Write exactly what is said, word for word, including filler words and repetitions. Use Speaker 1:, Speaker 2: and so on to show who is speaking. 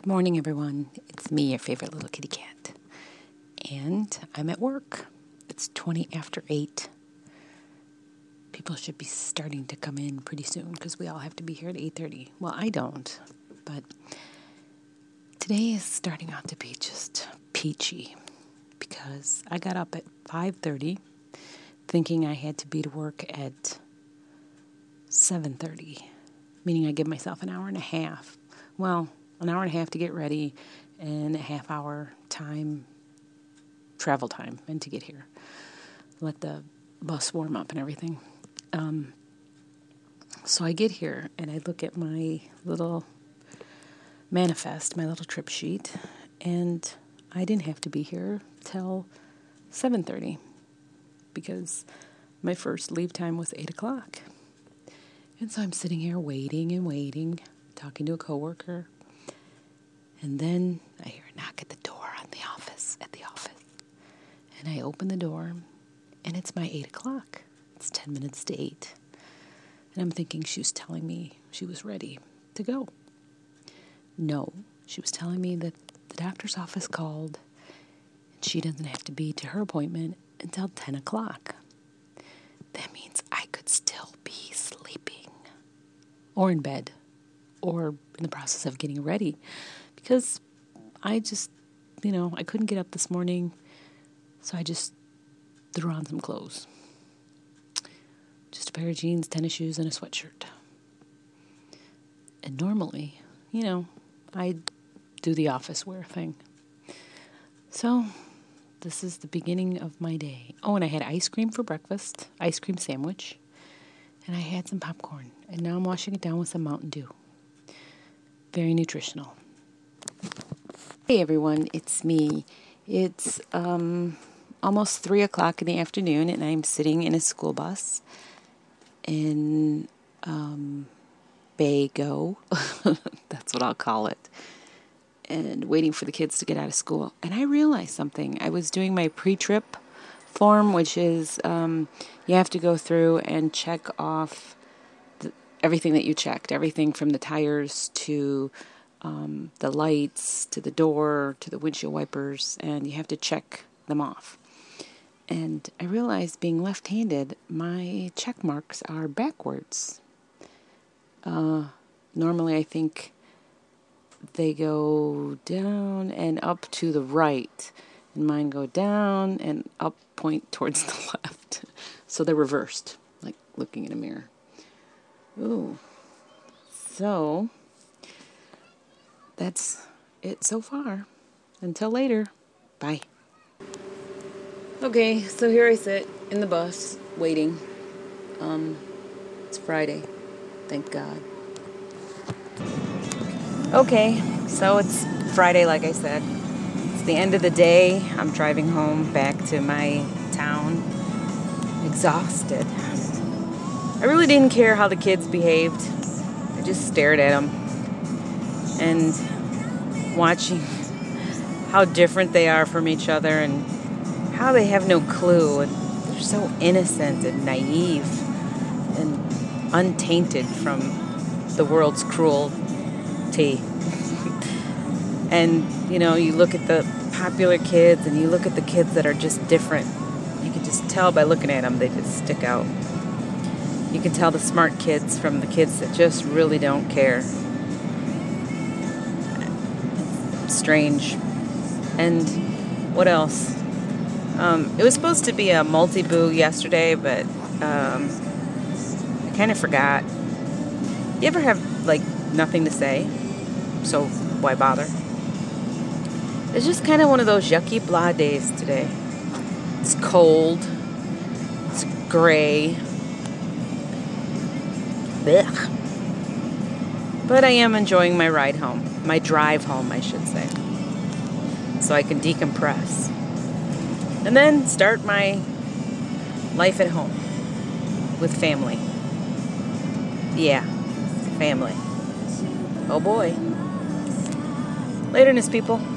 Speaker 1: Good morning, everyone. It's me, your favorite little kitty cat. And I'm at work. It's twenty after eight. People should be starting to come in pretty soon because we all have to be here at eight thirty. Well, I don't, but today is starting out to be just peachy because I got up at five thirty thinking I had to be to work at seven thirty, meaning I give myself an hour and a half. Well, an hour and a half to get ready and a half hour time, travel time, and to get here. Let the bus warm up and everything. Um, so I get here and I look at my little manifest, my little trip sheet, and I didn't have to be here till seven thirty because my first leave time was eight o'clock. And so I'm sitting here waiting and waiting, talking to a coworker. And then I hear a knock at the door on the office, at the office. And I open the door, and it's my eight o'clock. It's ten minutes to eight. And I'm thinking she was telling me she was ready to go. No, she was telling me that the doctor's office called, and she doesn't have to be to her appointment until ten o'clock. That means I could still be sleeping, or in bed, or in the process of getting ready. Because I just, you know, I couldn't get up this morning, so I just threw on some clothes. Just a pair of jeans, tennis shoes, and a sweatshirt. And normally, you know, I do the office wear thing. So, this is the beginning of my day. Oh, and I had ice cream for breakfast, ice cream sandwich, and I had some popcorn. And now I'm washing it down with some Mountain Dew. Very nutritional. Hey everyone, it's me. It's um, almost three o'clock in the afternoon, and I'm sitting in a school bus in um, Bago. That's what I'll call it. And waiting for the kids to get out of school. And I realized something. I was doing my pre-trip form, which is um, you have to go through and check off the, everything that you checked, everything from the tires to Um, the lights, to the door, to the windshield wipers, and you have to check them off. And I realized, being left-handed, my check marks are backwards. Uh, normally, I think they go down and up to the right, and mine go down and up, point towards the left. So they're reversed, like looking in a mirror. Ooh. So that's it so far. Until later. Bye. Okay, so here I sit in the bus, waiting. Um, it's Friday. Thank God. Okay, so it's Friday, like I said. It's the end of the day. I'm driving home back to my town. Exhausted. I really didn't care how the kids behaved. I just stared at them. And watching how different they are from each other and how they have no clue. And they're so innocent and naive and untainted from the world's cruelty. And, you know, you look at the popular kids and you look at the kids that are just different. You can just tell by looking at them, they just stick out. You can tell the smart kids from the kids that just really don't care. Strange. And what else? Um, it was supposed to be a multi-boo yesterday, but um, I kind of forgot. You ever have, like, nothing to say? So why bother? It's just kind of one of those yucky blah days today. It's cold. It's gray. Blech. But I am enjoying my ride home. My drive home, I should say. So I can decompress. And then start my life at home. With family. Yeah. Family. Oh boy. Laterness, people.